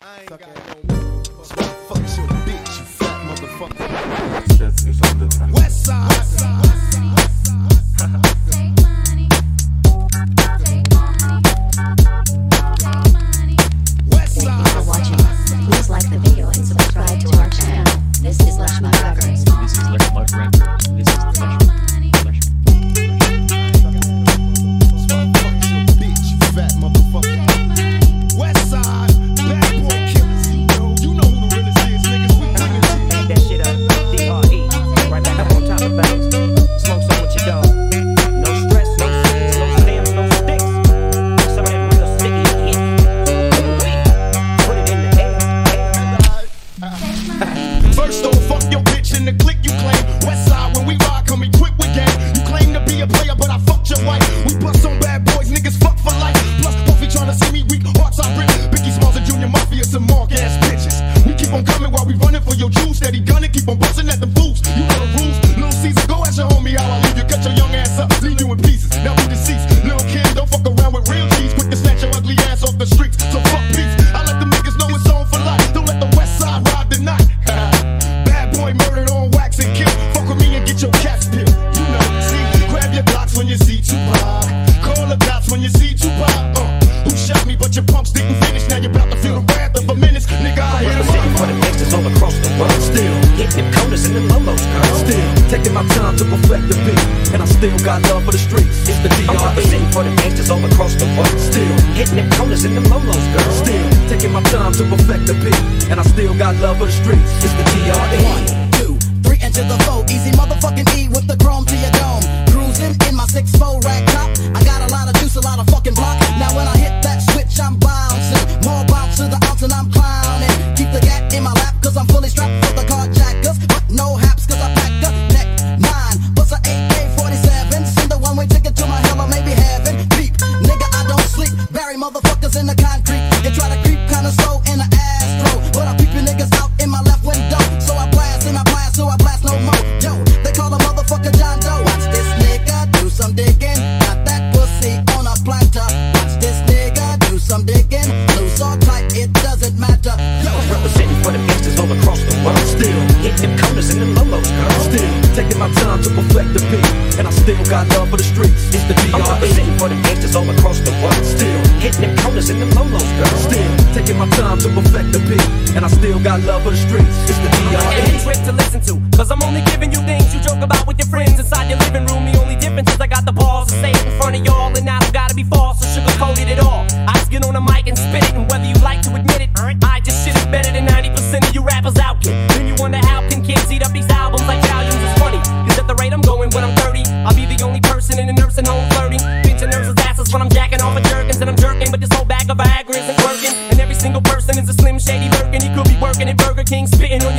I ain't got no fuck your bitch, you fat motherfucker. Das ist on the track. Westside. Thank you for watching. Please like the video and subscribe to our channel. This is Lushma Records. This is Lushma Records. This is Lushma. Fuck your bitch, you fat motherfucker. Westside, bad boy killers. You know who the realest is, niggas. We bring it to you. Make that shit up. D-R-E. Right back up on top of things. Smoke some with your dog. No stress, no sins, no stems, no sticks. Some of that real sticky hit. Put it in the air. First off, fuck your bitch in the clique you claim. Westside, when we ride, come equipped with game. You claim to be a player, but I fucked your wife. We bust on bad boys, niggas fuck for life. Plus, Puffy tryna see me weak, hearts are rich. Biggie Smalls and Junior Mafia, some mark ass bitches. We keep on coming while we running for your juice. Steady gunning, keep on busting at the fools. You know the rules. Little Caesar, go at your homie, how I leave you. Cut your young ass up, leave you in pieces. Now we deceased. Little Kim, don't fuck around with real G's. Quick to snatch your ugly ass off the streets. So fuck peace. I let them niggas know it's on for life. Don't let the West Side ride the night. Bad boy murdered on wax and kill. Fuck with me and get your cats peeled. You know, see, grab your Glocks when you see Tupac. Call the cops when you see Tupac. Who shot me, but your pumps didn't finish. Now you're about to feel the wrath of a menace. Nigga, I hit him Representing for the gangsters all across the world. Still Hitting them corners and them lolos, girl. Still taking my time to perfect the beat, and I still got love for the streets. It's the I'm D.R.E. representing for the gangsters all across the world. Still Hitting them corners and them lolos, girl. Still taking my time to perfect the beat, and I still got love for the streets. It's the D.R.E. 1, 2, 3 into the 4. Easy motherfucking E with the chrome to your dome. Cruising in my 6'4" rag top. I got a lot of juice, a lot of fucking block. Now when I hit that switch, I'm bouncing. More bounce to the ounce and I'm clowning. Keep the gat in my lap, cause I'm fully strapped for the carjackers. But no haps, cause I pack a neck 9. Plus a AK-47. Send a one-way ticket to my hell or maybe heaven. Beep, nigga, I don't sleep. Bury motherfuckers in the concrete. You try to creep kinda slow in the Astro, but I peep you niggas out in my left window. So I blast and I blast, so I blast no more. Yo, they call a motherfucker John Doe. Watch this nigga do some digging. Got that pussy on a platter. Watch this nigga do some digging. Loose or tight, it doesn't matter. Yo, Representing for the gangsters all across the world. Still Hitting them corners and them lolos, girl. Still taking my time to perfect the beat, and I still got love for the streets. It's the I'm D.R.E. representing for the gangsters all across the world. Still Hitting them corners and them lolos, girl. Still taking my time to perfect the beat, and I still got love for the streets. It's the And D.R.E. it's trick to listen to, cause I'm only giving you things you joke about with your friends inside your living room. The only difference is I got the balls to say it in front of y'all, and I don't gotta be false or sugar-coated at all. I just get on the mic and spit it, and whether you like to admit it, I just shit is better than 90% of you rappers out here. Then you wonder how can kids eat up these albums like volumes? It's funny, cause at the rate I'm going when I'm 30, I'll be the only person in a nursing home flirting. Pinching nurses' asses when I'm jacking off of jerkins, and I'm jerking, but this whole bag of Viagra isn't working. And every single person is a slim shady lurking. He could be working at Burger King, spitting on